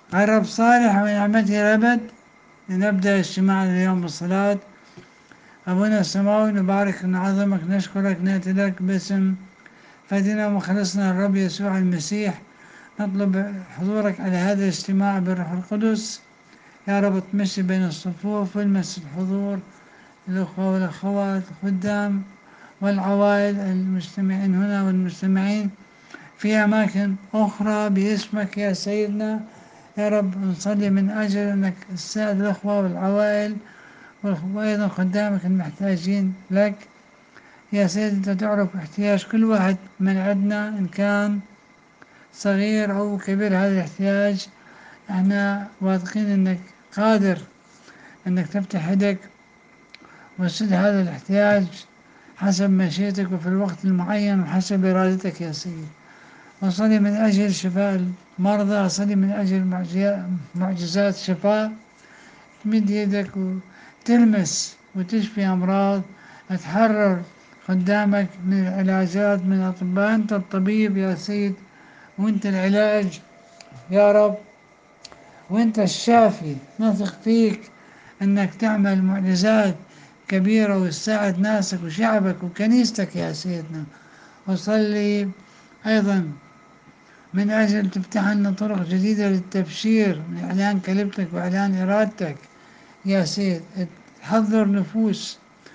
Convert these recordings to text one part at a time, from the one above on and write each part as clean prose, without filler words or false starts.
الرب صالح ونعمته الأبد. لنبدأ اجتماعنا اليوم بالصلاة. أبونا السماوي، نبارك ونعظمك، نشكرك، نأتي لك باسم فدينا ومخلصنا الرب يسوع المسيح. نطلب حضورك على هذا الاجتماع بالروح القدس. يا رب تمشي بين الصفوف والمس الحضور، الأخوة والأخوات، الخدام والعوائل المجتمعين هنا والمجتمعين في أماكن أخرى باسمك يا سيدنا. يا رب نصلي من أجل أنك تساعد الأخوة والعوائل وأيضا خدامك المحتاجين لك يا سيد. أنت تعرف احتياج كل واحد من عندنا، إن كان صغير أو كبير هذا الاحتياج. احنا واثقين أنك قادر أنك تفتح يدك وتسد هذا الاحتياج حسب مشيئتك وفي الوقت المعين وحسب إرادتك يا سيد. وصلي من أجل شفاء المرضى، أصلي من أجل معجزات شفاء. تمد يدك وتلمس وتشفي أمراض، تحرر خدامك من العلاجات من الأطباء. أنت الطبيب يا سيد، وأنت العلاج يا رب، وأنت الشافي. نثق فيك أنك تعمل معجزات كبيرة وتساعد ناسك وشعبك وكنيستك يا سيدنا. وصلي أيضا من أجل تفتح لنا طرق جديدة للتبشير من إعلان كلمتك وإعلان إرادتك يا سيد. تحضر نفوس،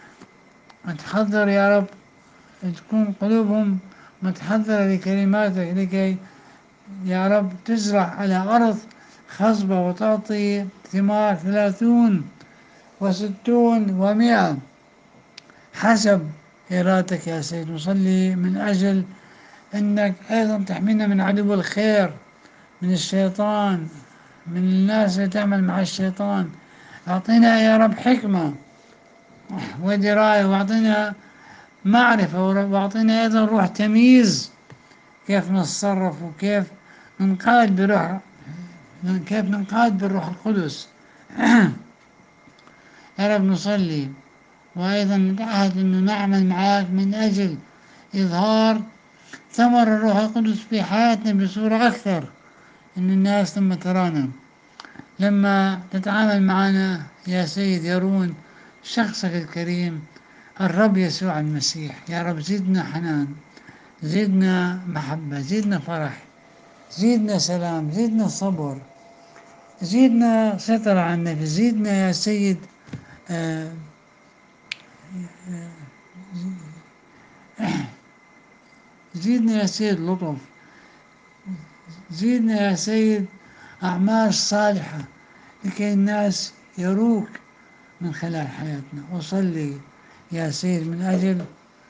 تحضر يا رب، تكون قلوبهم متحضرة لكلماتك، لكي يا رب تزرع على أرض خصبة وتعطي ثمار 30 و60 و100 حسب إرادتك يا سيد. نصلي من أجل أنك أيضا تحمينا من عدو الخير، من الشيطان، من الناس اللي تعمل مع الشيطان. أعطينا يا رب حكمة ودراية، وأعطينا معرفة، وأعطينا أيضا روح تمييز كيف نتصرف وكيف ننقاد بروح، كيف ننقاد بالروح القدس. يا رب نصلي وأيضا نتعهد أنه نعمل معاك من أجل إظهار ثمر الروح القدس في حياتنا بصورة أكثر. أن الناس لما ترانا، لما تتعامل معنا يا سيد، يرون شخصك الكريم الرب يسوع المسيح. يا رب زدنا حنان، زدنا محبة، زدنا فرح، زدنا سلام، زدنا صبر، زدنا ستر على النفس، زدنا يا سيد آه، زدنا يا سيد لطف، زدنا يا سيد أعمال صالحة لكي الناس يروك من خلال حياتنا. أصلي يا سيد من أجل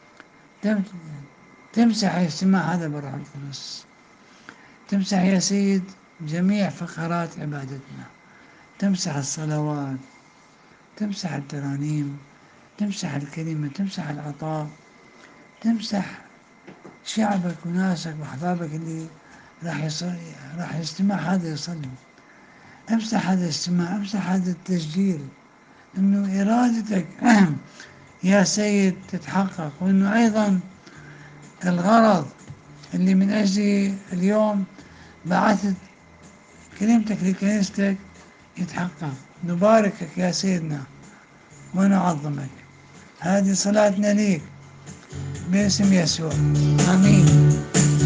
تمسح اجتماع هذا بالروح القدس، تمسح يا سيد جميع فقرات عبادتنا، تمسح الصلوات، تمسح الترانيم، تمسح الكلمة، تمسح العطاء، تمسح شعبك وناسك وأحبابك اللي راح يجتمع هذا يصلي. امسح هذا الاجتماع، امسح هذا التسجيل، انه ارادتك يا سيد تتحقق، وانه ايضا الغرض اللي من اجله اليوم بعثت كلمتك لكنيستك يتحقق. نباركك يا سيدنا ونعظمك. هذه صلاتنا ليك باسم يسوع، امين.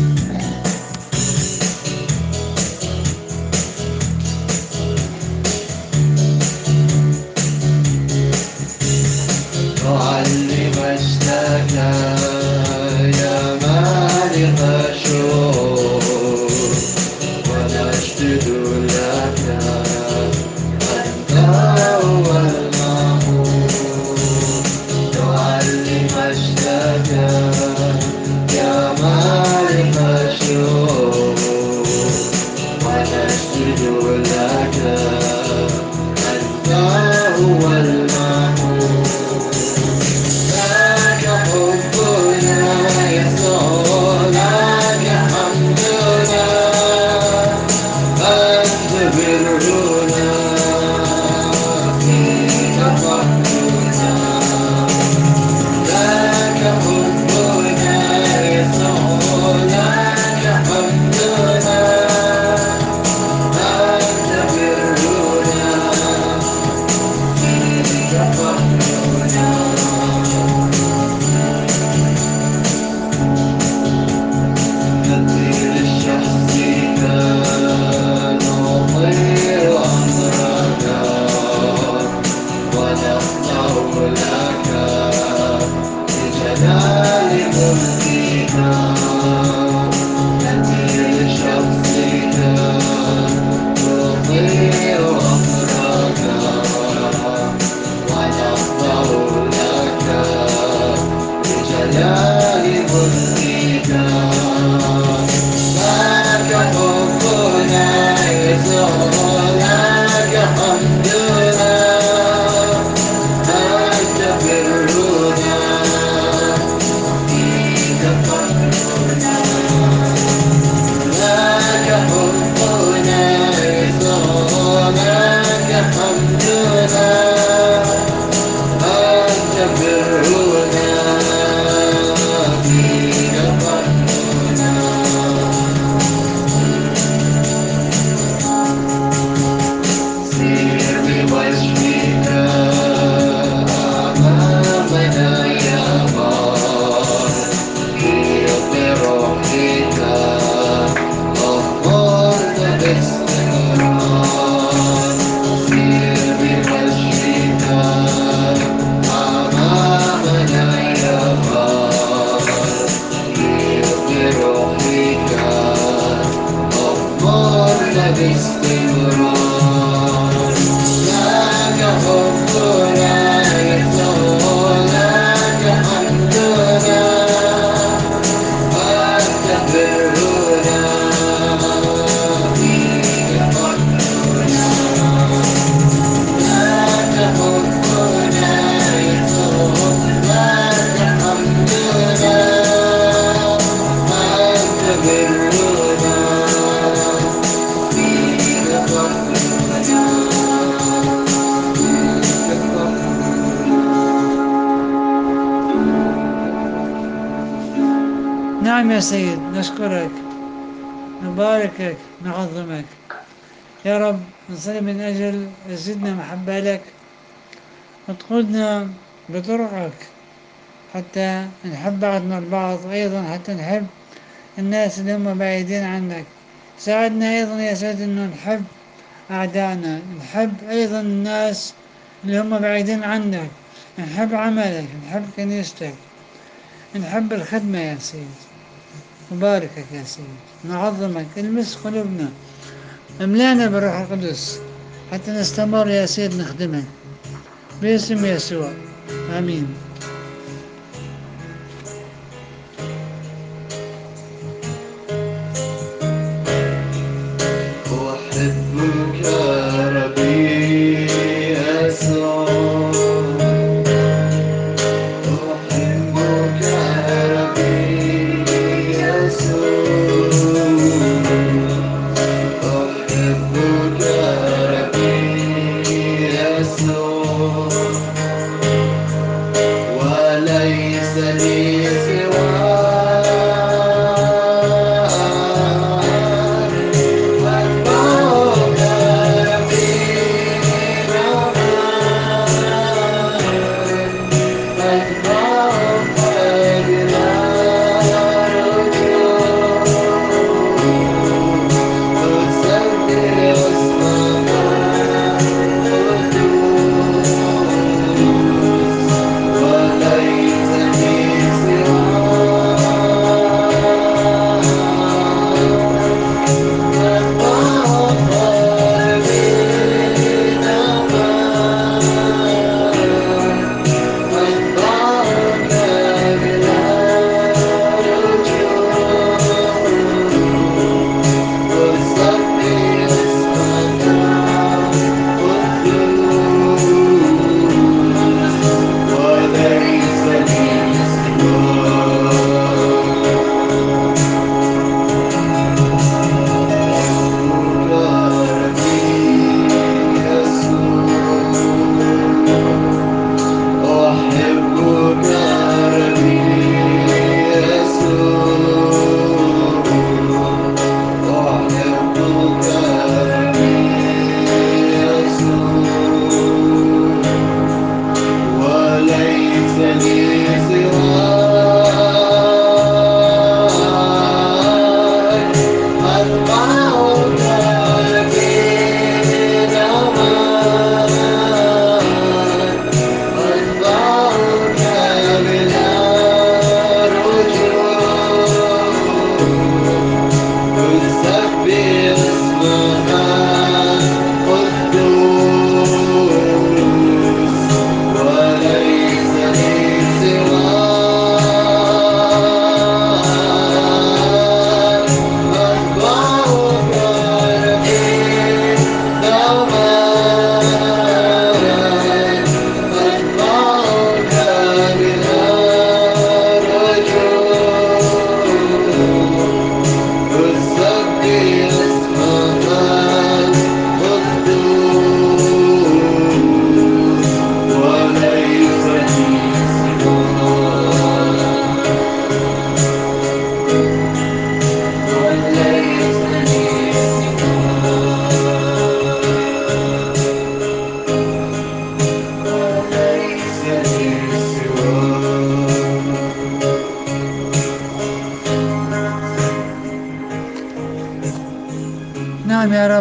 نعلم اسمك يا مالك الشوق، ونسجد لك أنت هو المعبود. نعلم اسمك يا مالك الشوق، ونسجد لك أنت هو المعبود. لك حبنا يسوع، لك حمدنا، أنت برنا فيك فرحنا. لك حبنا يسوع، لك حمدنا، أنت يسوع لك حمدنا أنت برنا فيك فضلنا لك حبنا يسوع لك حمدنا أنت برنا فيك فضلنا سير بوجهك أمامنا يا بار سير بروحك أخبرنا باستمرار سير بوجهك أمامنا يا بار سير بروحك أخبرنا باستمرار لك حبنا يسوع لك حمدنا أنت برنا فيك فضلنا لك حبنا يسوع لك حمدنا أنت برنا فيك فضلنا نعم يا سيد، نشكرك، نباركك، نعظمك يا رب. نصلي من أجل زدنا محبة لك وتقودنا بطرقك حتى نحب بعضنا البعض، أيضا حتى نحب الناس اللي هم بعيدين عنك. ساعدنا أيضا يا سيد أنه نحب أعدائنا، نحب أيضا الناس اللي هم بعيدين عنك، نحب عملك، نحب كنيستك، نحب الخدمة يا سيد. نباركك يا سيد، نعظمك، المس قلوبنا، املانا بالروح القدس حتى نستمر يا سيد نخدمك باسم يسوع، آمين. أحبك ربي يسوع أحبك ربي يسوع أحبك ربي يسوع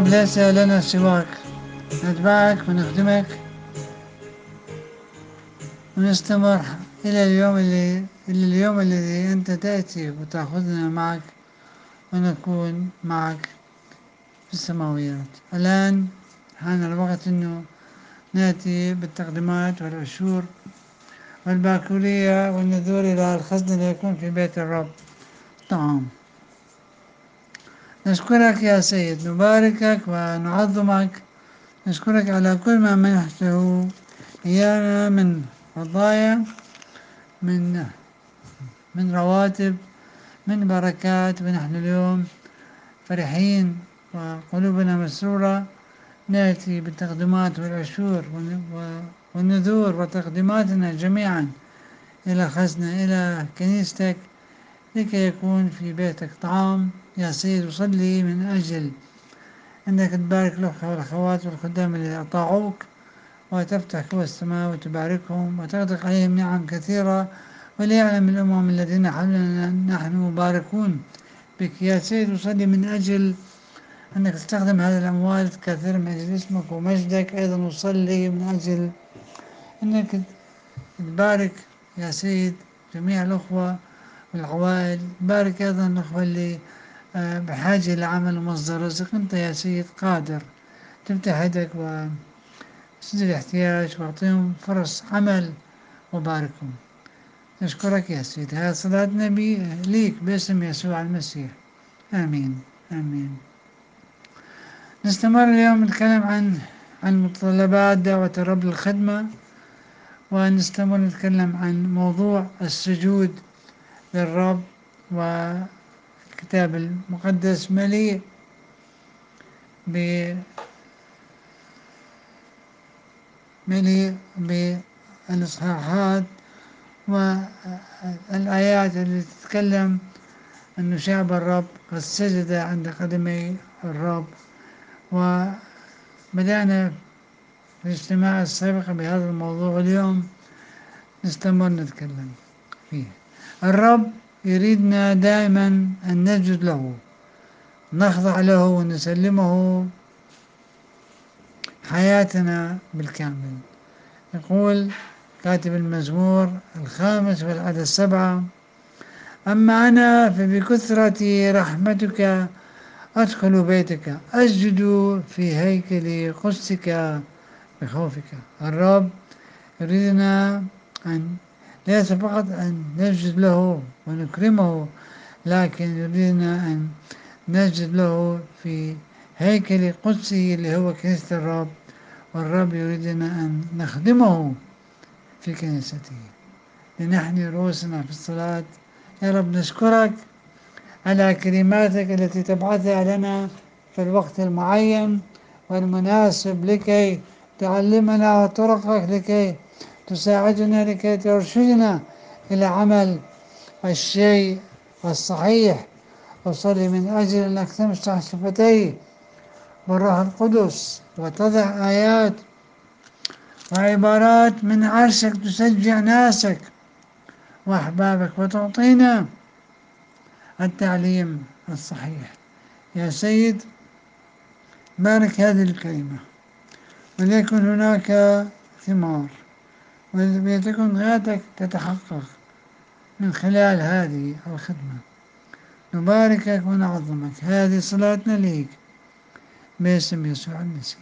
رب ليس لنا سواك، نتبعك ونخدمك ونستمر إلى اليوم الذي أنت تأتي وتأخذنا معك ونكون معك في السماويات. الآن حان الوقت أنه نأتي بالتقديمات والعشور والباكورية والنذور إلى الخزن ليكون في بيت الرب طعام. نشكرك يا سيد، نباركك ونعظمك، نشكرك على كل ما منحته إيانا من فضايا، من رواتب، من بركات، ونحن اليوم فرحين وقلوبنا مسرورة نأتي بالتقدمات والعشور والنذور وتقديماتنا جميعا إلى خزنة، إلى كنيستك، لكي يكون في بيتك طعام. يا سيد أصلي من أجل أنك تبارك الأخوة والأخوات والخدام اللي أطاعوك، وتفتح كوى السماء وتباركهم وتغدق عليهم نعم كثيرة، وليعلم الأمم الذين حولنا نحن مباركون بك. يا سيد أصلي من أجل أنك تستخدم هذه الأموال كثير من أجل اسمك ومجدك. أيضا أصلي من أجل أنك تبارك يا سيد جميع الأخوة والعوائل، بارك أيضا الأخوة اللي بحاجة لعمل ومصدر رزق. أنت يا سيد قادر تفتح يدك وتسد الاحتياج واعطيهم فرص عمل وباركهم. نشكرك يا سيد. هذه صلاتنا ليك باسم يسوع المسيح، آمين آمين. نستمر اليوم نتكلم عن متطلبات دعوة الرب للخدمة، ونستمر نتكلم عن موضوع السجود للرب. والكتاب المقدس مليء بالإصحاحات والآيات اللي تتكلم أن شعب الرب قد سجد عند قدمي الرب. وبدأنا في الاجتماع السابق بهذا الموضوع، اليوم نستمر نتكلم فيه. الرب يريدنا دائما أن نسجد له، نخضع له ونسلمه حياتنا بالكامل. يقول كاتب المزمور 5 والعدد 7: أما أنا فبكثرة رحمتك أدخل بيتك، أسجد في هيكل قدسك بخوفك. الرب يريدنا أن ليس فقط أن نسجد له ونكرمه، لكن يريدنا أن نسجد له في هيكل قدسه اللي هو كنيسة الرب. والرب يريدنا أن نخدمه في كنيسته، لنحن رؤوسنا في الصلاة. يا رب نشكرك على كلماتك التي تبعثها لنا في الوقت المعين والمناسب، لكي تعلمنا طرقك، لكي تساعدنا، لكي ترشدنا إلى عمل الشيء الصحيح. أصلي من أجل أنك تمسح شفتي بالروح القدس وتضع آيات وعبارات من عرشك تشجع ناسك وأحبابك، وتعطينا التعليم الصحيح. يا سيد بارك هذه الكلمة، وليكن هناك ثمار، ولتكن غايتك تتحقق من خلال هذه الخدمة. نباركك ونعظمك. هذه صلاتنا ليك باسم يسوع المسيح.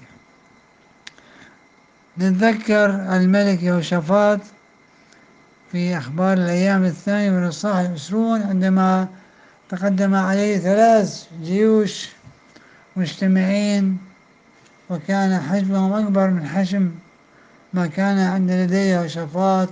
نتذكر الملك يهوشافاط في أخبار الأيام 2 والإصحاح 20 عندما تقدم عليه 3 جيوش مجتمعين، وكان حجمهم أكبر من حجم ما كان عند لدي يهوشافاط.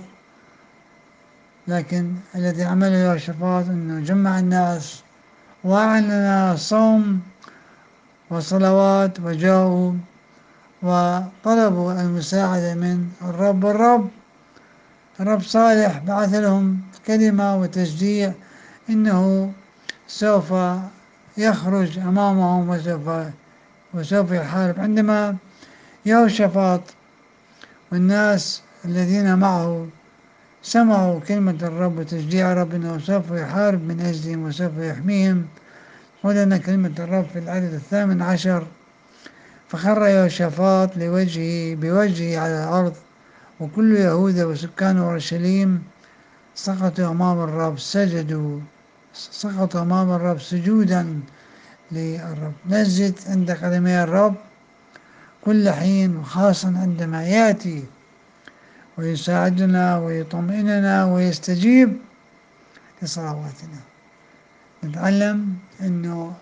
لكن الذي عمله يهوشافاط أنه جمع الناس وأعلن صوم وصلوات، وجاءوا وطلبوا المساعدة من الرب. الرب صالح، بعث لهم كلمة وتشجيع إنه سوف يخرج أمامهم وسوف يحارب. عندما يهوشافاط والناس الذين معه سمعوا كلمة الرب وتشجيع الرب أنه سوف يحارب من أجلهم وسوف يحميهم، ولنا كلمة الرب في العدد 18: فخر يهوشافاط بوجهه على الأرض، وكل يهوذا وسكان أورشليم سقطوا أمام الرب سجودا للرب. نسجد عند قدمي الرب كل حين، وخاصة عندما يأتي ويساعدنا ويطمئننا ويستجيب لصلواتنا. نتعلم أنه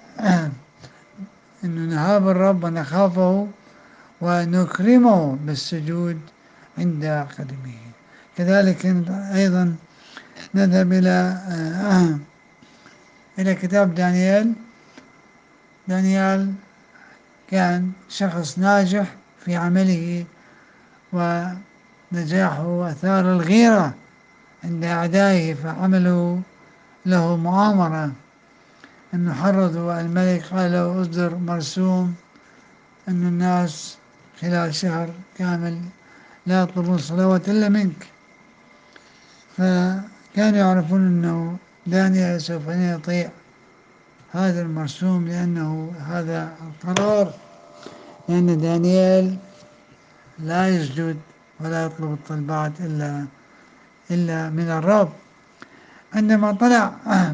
نهاب الرب ونخافه ونكرمه بالسجود عند قدمه. كذلك أيضا نذهب إلى كتاب دانيال. دانيال كان شخص ناجح في عمله، ونجاحه أثار الغيرة عند أعدائه، فعملوا له مؤامرة أنه حرضوا الملك، قال له أصدر مرسوم أن الناس خلال شهر كامل لا يطلبون صلوات إلا منك. فكانوا يعرفون أنه دانيال سوف يطيع هذا المرسوم، لأنه هذا القرار، لأن دانيال لا يسجد ولا يطلب الطلبات إلا من الرب. عندما طلع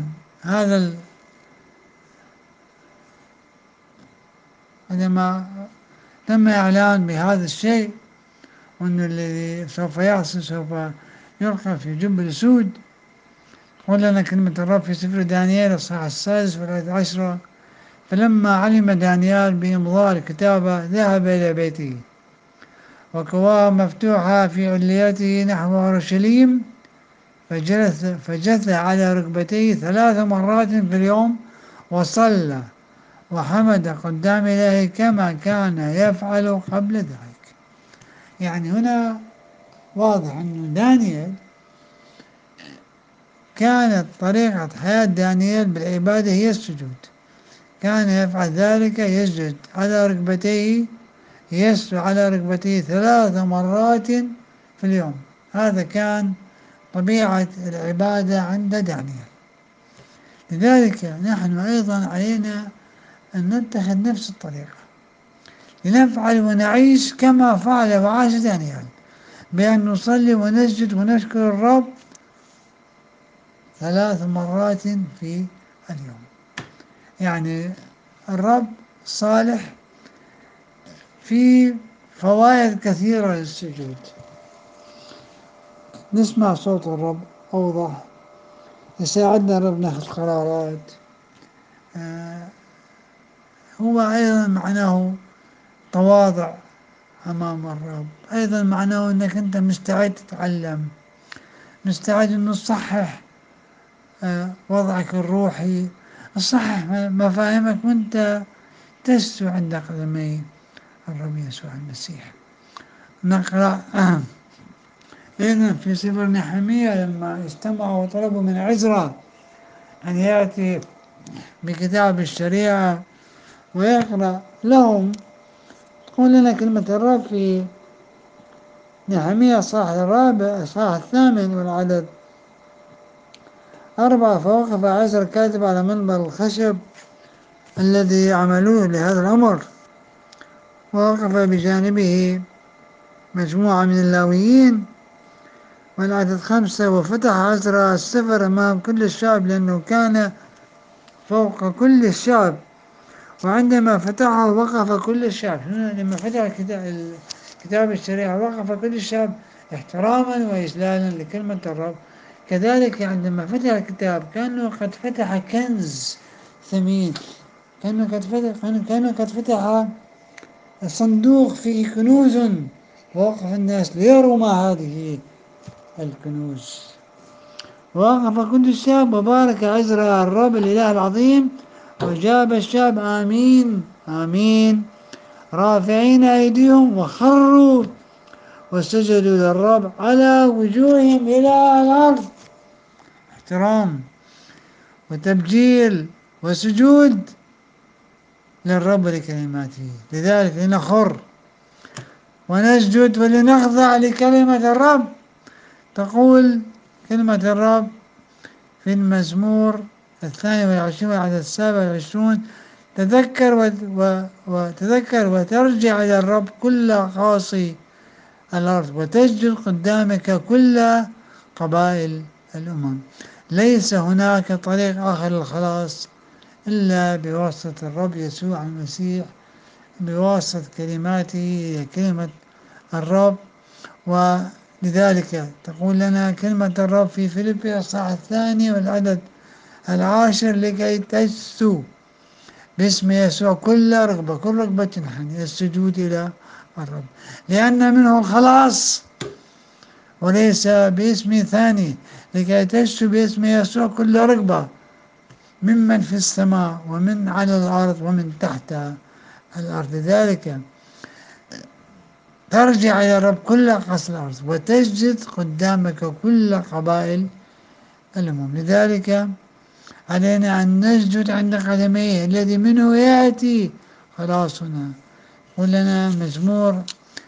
عندما تم إعلان بهذا الشيء، وأن الذي سوف يحصل سوف يلقى في جب الأسود، قل لنا كلمة الرب في سفر دانيال الإصحاح 6 والآية 10: فلما علم دانيال بإمضاء الكتابة ذهب إلى بيته، وكواه مفتوحة في عليته نحو أورشليم، فجث على ركبتيه 3 مرات في اليوم، وصلى وحمد قدام إلهه كما كان يفعل قبل ذلك. يعني هنا واضح أن دانيال كانت طريقة حياة دانيال بالعبادة هي السجود. كان يفعل ذلك، يسجد على ركبتيه، يسجد على ركبتيه 3 مرات في اليوم. هذا كان طبيعة العبادة عند دانيال. لذلك نحن أيضا علينا أن نتخذ نفس الطريقة، لنفعل ونعيش كما فعل وعاش دانيال، بأن نصلي ونسجد ونشكر الرب 3 مرات في اليوم. يعني الرب صالح، في فوائد كثيرة للسجود. نسمع صوت الرب أوضح، يساعدنا الرب ناخذ قرارات. هو أيضا معناه تواضع أمام الرب، أيضا معناه أنك أنت مستعد تتعلم، مستعد أن تصحح وضعك الروحي، تصحح مفاهيمك وأنت تسجد عند قدمي الرب يسوع المسيح. نقرأ أيضا في سفر نحمية لما اجتمعوا وطلبوا من عزرا أن يأتي بكتاب الشريعة ويقرأ لهم. تقول لنا كلمة الرب في نحمية الصح 4 الصح 8 والعدد 4: فوقف عزرا الكاتب على منبر الخشب الذي عملوه لهذا الأمر، ووقف بجانبه مجموعة من اللاويين. والعدد 5: وفتح عزرا السفر أمام كل الشعب، لأنه كان فوق كل الشعب، وعندما فتحه وقف كل الشعب. هنا لما فتح كتاب الشريعة وقف كل الشعب احتراما وإجلالا لكلمة الرب. كذلك عندما فتح الكتاب كأنه قد فتح كنز ثمين، كأنه قد فتح صندوق فيه كنوز، ووقف الناس ليروا ما هذه الكنوز. ووقف كل الشعب وبارك عزرا الرب الإله العظيم، وجاب الشعب آمين آمين رافعين أيديهم، وخروا وسجدوا للرب على وجوههم إلى الأرض. احترام وتبجيل وسجود للرب ولكلماته. لذلك لنخر ونسجد ولنخضع لكلمة الرب. تقول كلمة الرب في المزمور 22 والعدد 27: وتذكر وترجع إلى الرب كل قاصي الأرض، وتسجد قدامك كل قبائل الأمم. ليس هناك طريق آخر للخلاص إلا بواسطة الرب يسوع المسيح، بواسطة كلماته، هي كلمة الرب. ولذلك تقول لنا كلمة الرب في فيليبي الصح 2 والعدد 10: لكي تجثوا باسم يسوع كل رغبة تنحني السجود إلى الرب، لأن منه الخلاص وليس باسم ثاني. لكي تجثوا باسم يسوع كل رغبة ممن في السماء ومن على الأرض ومن تحت الأرض. لذلك ترجع إلى الرب كل أقاصي الأرض، وتسجد قدامك كل قبائل الأمم. لذلك علينا أن نسجد عند قدميه الذي منه يأتي خلاصنا. قل لنا مزمور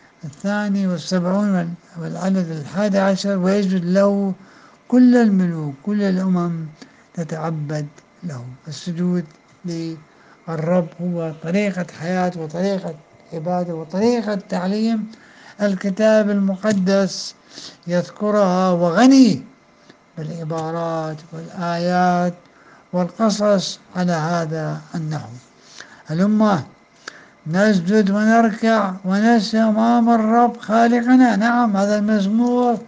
72 والعدد 11: ويسجد له كل الملوك، كل الأمم تتعبد له. السجود للرب هو طريقة حياة وطريقة عبادة وطريقة تعليم الكتاب المقدس يذكرها، وغني بالعبارات والآيات والقصص على هذا النحو. هلما نسجد ونركع ونسجد أمام الرب خالقنا. نعم، هذا المزمور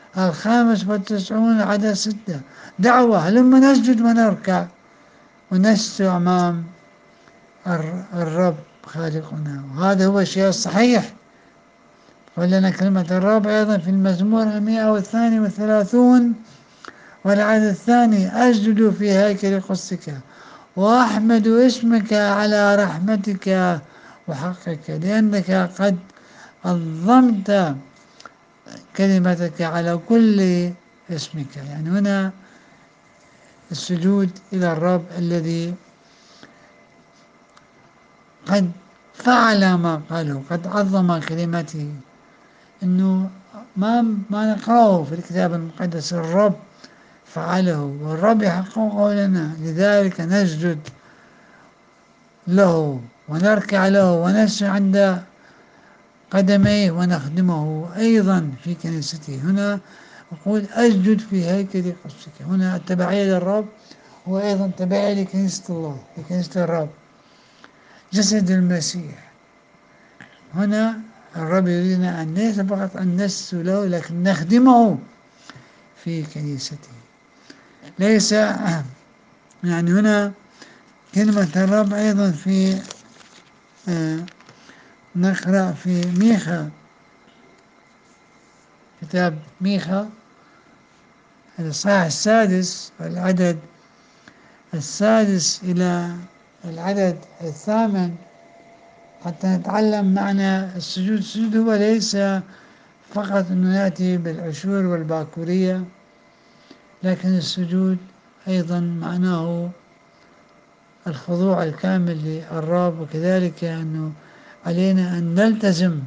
95 عدد 6 دعوة. هلما نسجد ونركع ونسجد أمام الرب خالقنا، وهذا هو الشيء الصحيح. ولنا كلمة الرب أيضا في المزمور 132 والعدد 2: أسجد في هيكل قدسك وأحمد اسمك على رحمتك وحقك، لأنك قد أنظمت كلمتك على كل اسمك. يعني هنا السجود إلى الرب الذي قد فعل ما قاله، قد عظم كلمته. إنه ما نقرأه في الكتاب المقدس الرب فعله، والرب يحققه لنا. لذلك نسجد له ونركع له ونسجد عند قدميه ونخدمه أيضا في كنيسته. هنا أقول أسجد في هيكل قدسك. هنا التبعية للرب هو أيضا تبعية لكنيسة الله، لكنيسة الرب جسد المسيح. هنا الرب يريدنا أن ليس فقط أن نسجد له، لكن نخدمه في كنيسته. ليس يعني هنا كلمة الرب أيضا في نقرأ في ميخا، كتاب ميخا الإصحاح 6 والعدد 6 إلى العدد 8 حتى نتعلم معنى السجود. السجود هو ليس فقط أنه يأتي بالعشور والباكورية، لكن السجود أيضا معناه الخضوع الكامل للرب، وكذلك أنه علينا أن نلتزم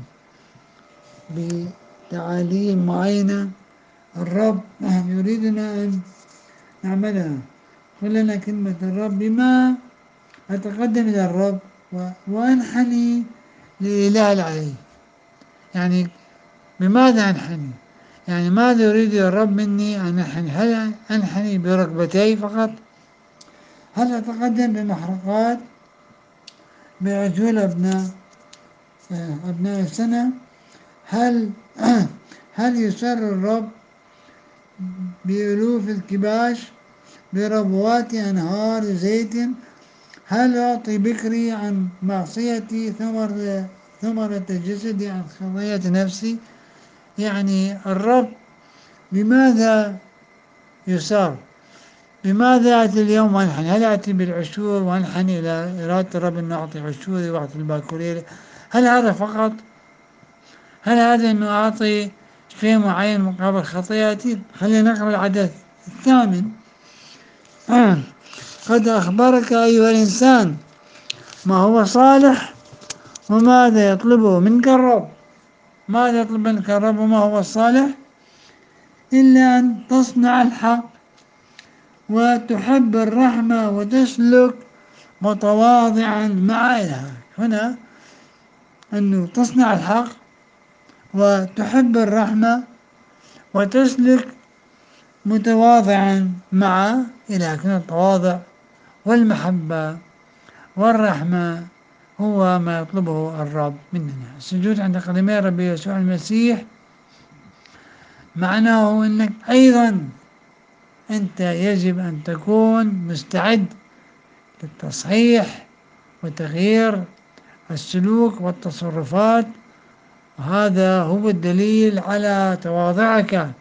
بتعاليم معينة الرب يريدنا أن نعملها. قل كلمة الرب: بما أتقدم إلى الرب وأنحني لإله العلي. يعني بماذا أنحني؟ يعني ماذا يريد الرب مني أن أنحني؟ هل أنحني بركبتي فقط؟ هل أتقدم بمحرقات بعجول أبناء السنة؟ هل يسر الرب بألوف الكباش بربوات أنهار زيت؟ هل أعطي بكري عن معصيتي ثمرة جسدي عن خطية نفسي؟ يعني الرب بماذا يسار؟ بماذا أتي اليوم وأنحني؟ هل أتي بالعشور وأنحني إلى إرادة الرب أن أعطي عشوري وأعطي الباكورية؟ هل هذا فقط؟ هل هذا أنه أعطي شيء معين مقابل خطيئتي؟ خلينا نقرأ العدد 8: قد أخبرك أيها الإنسان ما هو صالح وماذا يطلبه منك الرب. ماذا يطلب منك الرب وما هو الصالح؟ إلا أن تصنع الحق وتحب الرحمة وتسلك متواضعا مع إلهك. هنا أنه تصنع الحق وتحب الرحمة وتسلك متواضعا مع إلهك. هنا التواضع والمحبة والرحمة هو ما يطلبه الرب مننا. السجود عند قدمي ربي يسوع المسيح معناه أنك أيضا أنت يجب أن تكون مستعد للتصحيح وتغيير السلوك والتصرفات، وهذا هو الدليل على تواضعك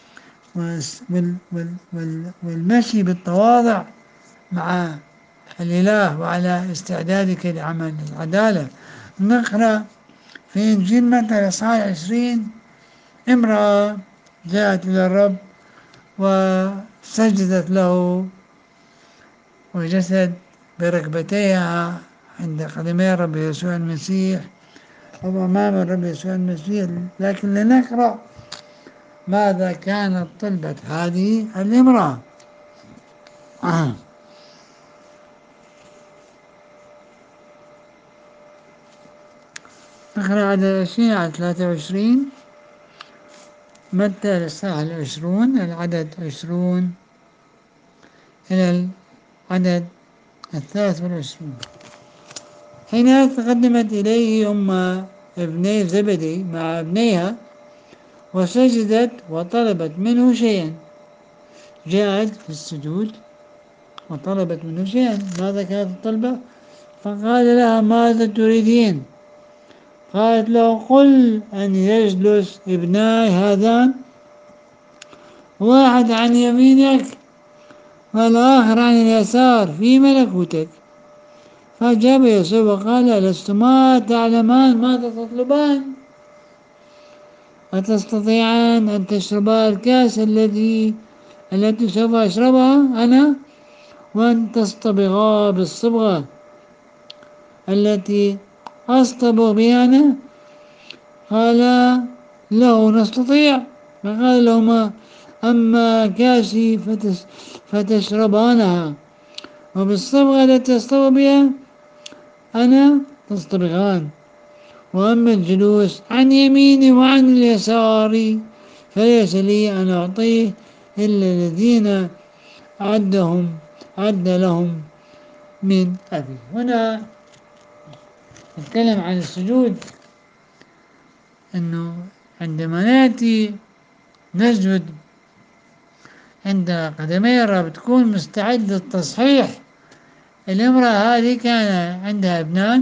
والمشي بالتواضع مع الإله وعلى استعدادك لعمل العدالة. نقرأ في إنجيل متى الإصحاح 20: امرأة جاءت إلى الرب وسجدت له وجسد بركبتيها عند قدمي الرب يسوع المسيح أو أمام الرب يسوع المسيح. لكن لنقرأ ماذا كانت طلبة هذه الامرأة. نقرأ عدد 20 على 23، متى الإصحاح 20 العدد 20 إلى العدد 23. حين تقدمت إليه أم ابني زبدي مع ابنيها وسجدت وطلبت منه شيئا. جاءت في السجود وطلبت منه شيئا. ماذا كانت الطلبة؟ فقال لها: ماذا تريدين؟ قالت له: قل أن يجلس ابناي هذان، واحد عن يمينك والآخر عن اليسار في ملكوتك. فأجاب يسوع وقال: لستما تعلمان ماذا تطلبان؟ أتستطيعان أن تشربا الكأس التي سوف أشربها أنا، وأن تصطبغا بالصبغة التي أصطبغ بها أنا؟ قال له: نستطيع. فقال لهما: أما كاسي فتشربانها، وبالصبغة التي أصطبغ بها أنا تصطبغان، وأما الجلوس عن يميني وعن اليسار فليس لي أن أعطيه إلا الذين أعد لهم من أبي. هنا نتكلم عن السجود، أنه عندما نأتي نسجد عند قدمي الرب تكون مستعد للتصحيح. الامرأة هذه كان عندها ابنان،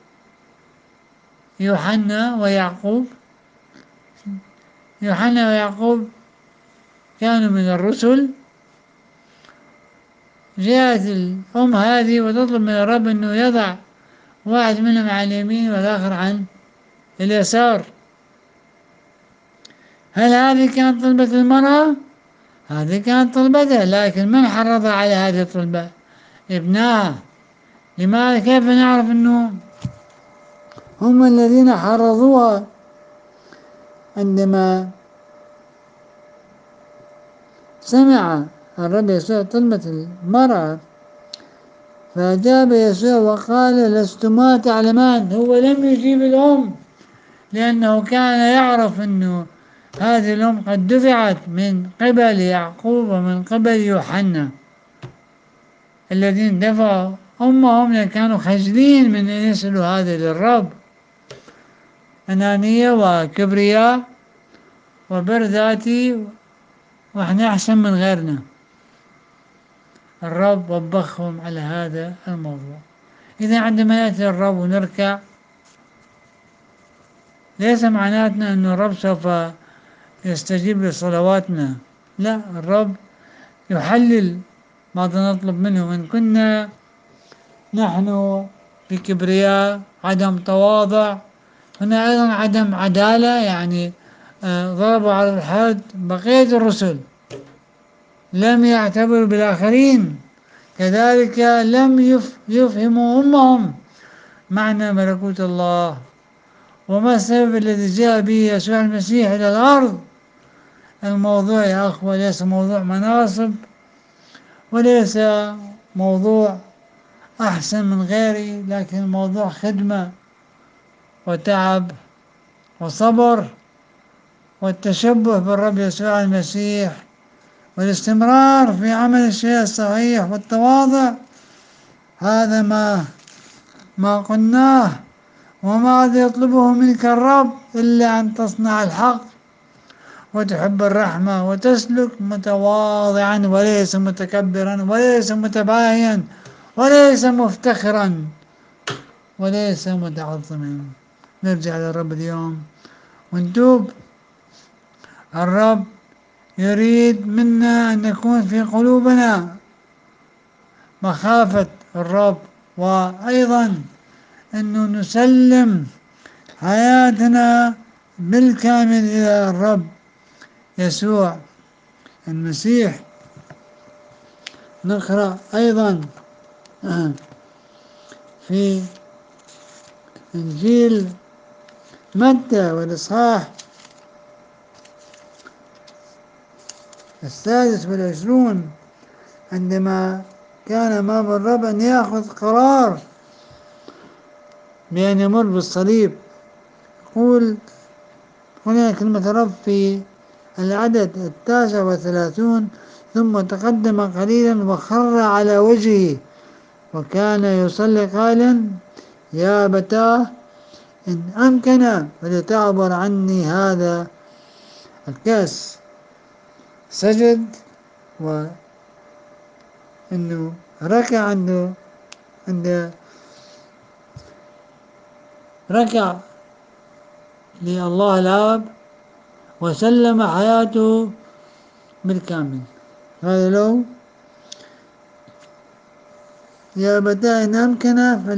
يوحنا ويعقوب. يوحنا ويعقوب كانوا من الرسل. جاءت الأم هذه وتطلب من الرب أنه يضع واحد منهم على اليمين والآخر عن اليسار. هل هذه كانت طلبة المرأة؟ هذه كانت طلبتها، لكن من حرضها على هذه الطلبة؟ ابنها. لماذا؟ كيف نعرف أنه هم الذين حرضوها؟ عندما سمع الرب يسوع طلبة المرأة فأجاب يسوع وقال: لستما تعلمان. هو لم يجيب الأم لأنه كان يعرف أنه هذه الأم قد دفعت من قبل يعقوب ومن قبل يوحنا الذين دفعوا أمهم، لأن كانوا خجلين من أن يسألوا هذا للرب. أنانية وكبرياء وبر ذاتي، وإحنا أحسن من غيرنا. الرب وبخهم على هذا الموضوع. إذا عندما يأتي الرب ونركع ليس معناتنا أن الرب سوف يستجيب لصلواتنا، لا، الرب يحلل ماذا نطلب منه. إن كنا نحن في كبرياء، عدم تواضع، هنا أيضا عدم عدالة، يعني ضربوا على الحد بقية الرسل، لم يعتبروا بالآخرين، كذلك لم يفهموا أمهم معنى ملكوت الله وما السبب الذي جاء به يسوع المسيح إلى الأرض. الموضوع يا أخوة ليس موضوع مناصب، وليس موضوع أحسن من غيري، لكن الموضوع خدمة وتعب وصبر والتشبه بالرب يسوع المسيح والاستمرار في عمل الشيء الصحيح والتواضع. هذا ما قلناه، وما يطلبه منك الرب إلا أن تصنع الحق وتحب الرحمة وتسلك متواضعا وليس متكبرا وليس متباهيا وليس مفتخرا وليس متعظما. نرجع للرب اليوم ونتوب. الرب يريد منا أن يكون في قلوبنا مخافة الرب، وأيضا أنه نسلم حياتنا بالكامل إلى الرب يسوع المسيح. نقرأ أيضا في إنجيل متى والإصحاح 26 عندما كان أمام الرب أن يأخذ قرار بأن يمر بالصليب. يقول هنا كلمة الرب في العدد 39: ثم تقدم قليلا وخر على وجهه وكان يصلي قائلا: يا أبتاه إن أمكن فلتعبر عني هذا الكأس. سجد، وإنه ركع عند ركع لله الآب وسلم حياته بالكامل. هذا لو يا أبتاه إن أمكن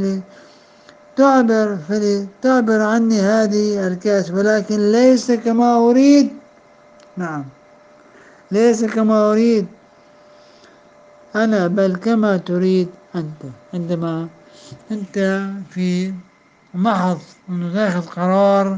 فلتعبر عني هذه الكأس، ولكن ليس كما أريد، نعم ليس كما أريد أنا بل كما تريد أنت. عندما أنت في محض أنه تاخذ قرار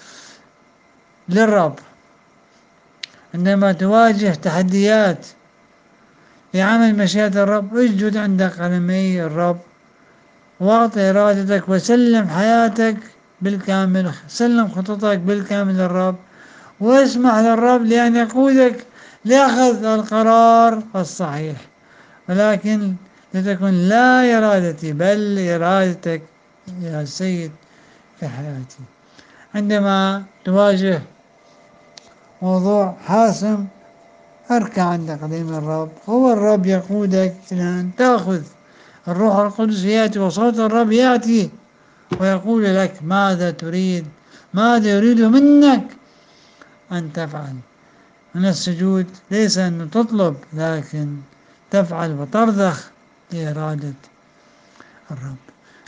للرب، عندما تواجه تحديات لعمل مشيئة الرب، اسجد عند قدمي الرب واعطي إرادتك وسلم حياتك بالكامل، سلم خططك بالكامل للرب، واسمح للرب لأن يقودك لأخذ القرار الصحيح، ولكن لتكن لا إرادتي بل إرادتك يا سيد في حياتي. عندما تواجه موضوع حاسم، اركع عند قدم الرب، هو الرب يقودك إلى أن تأخذ. الروح القدس يأتي وصوت الرب يأتي ويقول لك ماذا تريد، ماذا يريد منك أن تفعل. من السجود ليس أن تطلب، لكن تفعل وترضخ لإرادة الرب.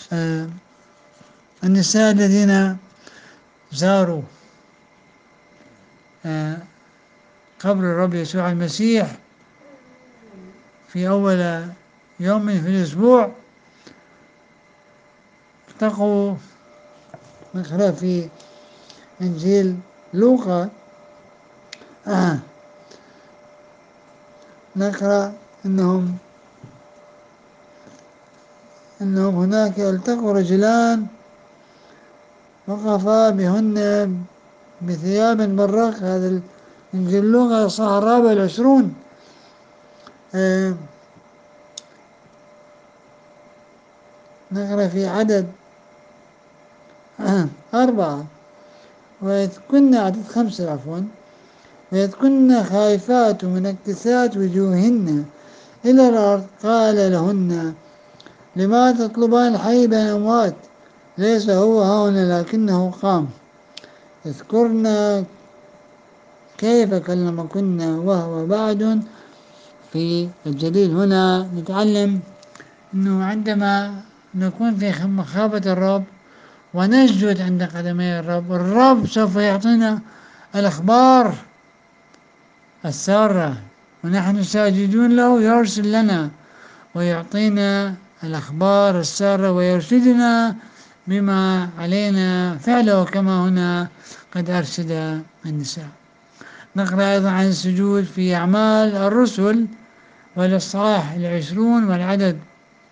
النساء الذين زاروا قبر الرب يسوع المسيح في أول يوم في الأسبوع التقوا. نقرأ في إنجيل لوقا، نقرأ أنهم هناك التقوا رجلان وقفا بهن بثياب برق. هذا إنجيل لوقا الإصحاح 24. نقرأ في عدد 4 وإذ كنا عدد 5 عفوا. وإذ كنا خائفات منكسات وجوههن إلى الأرض قال لهن لما تطلبان الحي بين الأموات، ليس هو هنا لكنه قام. اذكرنا كيف كلمكن وهو بعد في الجليل. هنا نتعلم أنه عندما نكون في مخافة الرب ونسجد عند قدمي الرب، الرب سوف يعطينا الأخبار السارة، ونحن ساجدون له يرسل لنا ويعطينا الأخبار السارة ويرشدنا بما علينا فعله، كما هنا قد أرشد النساء. نقرأ أيضا عن السجود في أعمال الرسل والإصحاح 20 والعدد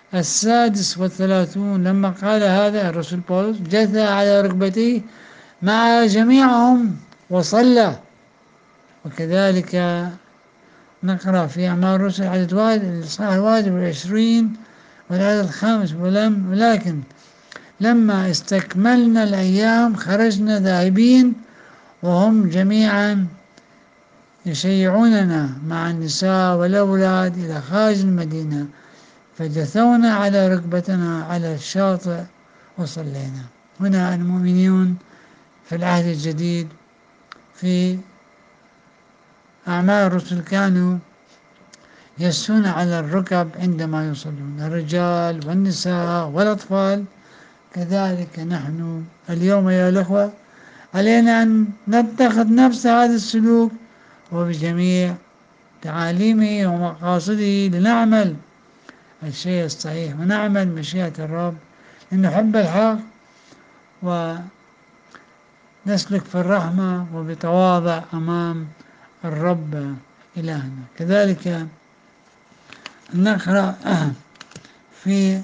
ال36 لما قال هذا الرسول بولس جثى على ركبتيه مع جميعهم وصلى. وكذلك نقرأ في أعمال الرسل عدد الإصحاح 21 والعدد 5 ولكن لما استكملنا الأيام خرجنا ذاهبين وهم جميعا يشيعوننا مع النساء والأولاد إلى خارج المدينة، فجثونا على ركبتنا على الشاطئ وصلينا. هنا المؤمنون في العهد الجديد في أعمال الرسل كانوا يسون على الركب عندما يصلون، الرجال والنساء والأطفال. كذلك نحن اليوم أيها الأخوة علينا أن نتخذ نفس هذا السلوك وبجميع تعاليمه ومقاصده لنعمل الشيء الصحيح ونعمل مشيئة الرب، لنحب الحق ونسلك في الرحمة وبتواضع أمام الرب إلهنا. كذلك نقرأ في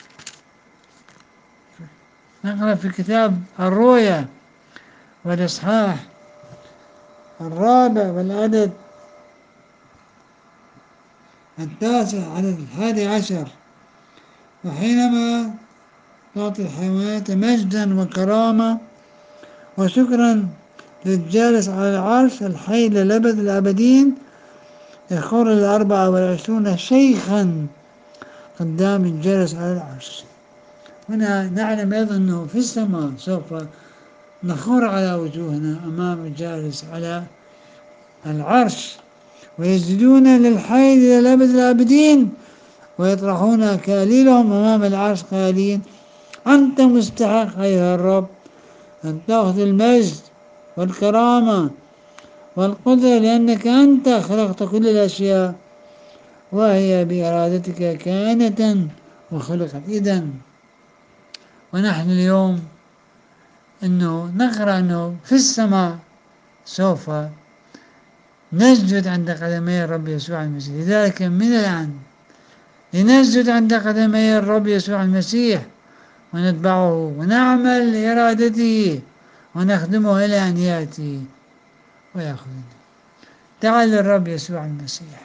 كتاب الرؤيا والإصحاح 4 والعدد 9 عدد 11: وحينما تعطي الحيوانات مجدا وكرامة وشكرا للجالس على العرش الحي للأبد الآبدين، يخر 24 شيخا قدام الجالس على العرش. هنا نعلم أيضا أنه في السماء سوف نخر على وجوهنا أمام الجالس على العرش، ويسجدون للحي إلى الأبد الآبدين، ويطرحون كاليلهم أمام العرش قائلين: أنت مستحق أيها الرب أن تأخذ المجد والكرامة والقدرة، لأنك أنت خلقت كل الأشياء وهي بإرادتك كائنة وخلقت. إذن ونحن اليوم أنه نقرأ أنه في السماء سوف نسجد عند قدمي الرب يسوع المسيح. لذلك من الآن لنسجد عند قدمي الرب يسوع المسيح ونتبعه ونعمل لإرادته ونخدمه إلى أن يأتي ويأخذنا. تعال الرب يسوع المسيح.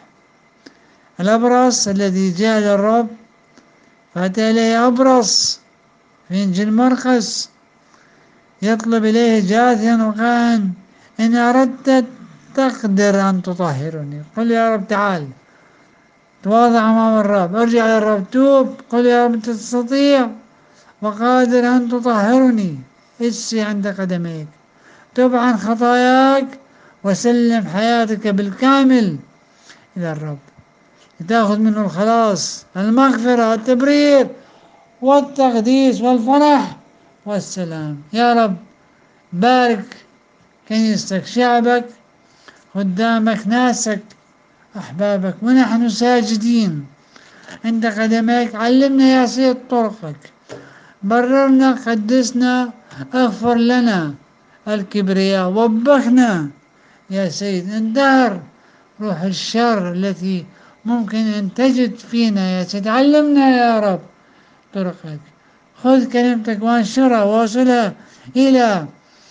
الأبرص الذي جاء للرب فأتى إليه أبرص في إنجيل مرقس يطلب إليه جاثيا وقال: إن أردت تقدر أن تطهرني. قل يا رب تعال، تواضع أمام الرب، ارجع للرب، توب، قل يا رب تستطيع وقادر أن تطهرني. اسي عند قدميك، تب عن خطاياك وسلم حياتك بالكامل إلى الرب لتأخذ منه الخلاص، المغفرة، التبرير والتقديس والفرح والسلام. يا رب بارك كنيستك، شعبك، خدامك، ناسك، أحبابك، ونحن ساجدين عند قدميك. علمنا يا سيد طرقك، بررنا، قدسنا، اغفر لنا الكبرياء، وبخنا يا سيد، اندهر روح الشر التي ممكن أن تجد فينا يا سيد. علمنا يا رب طرقك، خذ كلمتك وانشرها ووصلها إلى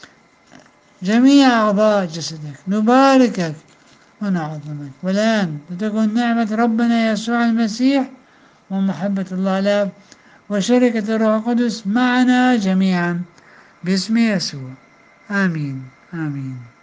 جميع أعضاء جسدك. نباركك ونعظمك. والآن لتكن نعمة ربنا يسوع المسيح ومحبة الله الآب وشركة الروح القدس معنا جميعا باسم يسوع. آمين آمين.